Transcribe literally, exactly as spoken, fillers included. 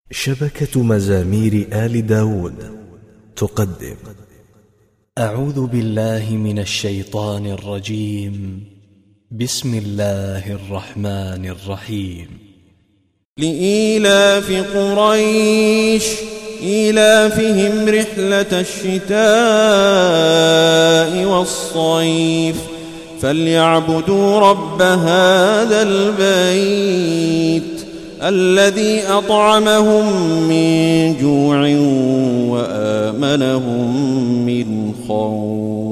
شبكة مزامير آل داود تقدم. أعوذ بالله من الشيطان الرجيم. بسم الله الرحمن الرحيم. لإيلاف قريش إيلافهم رحلة الشتاء والصيف فليعبدوا رب هذا البيت الذي أطعمهم من جوع وآمنهم من خوف.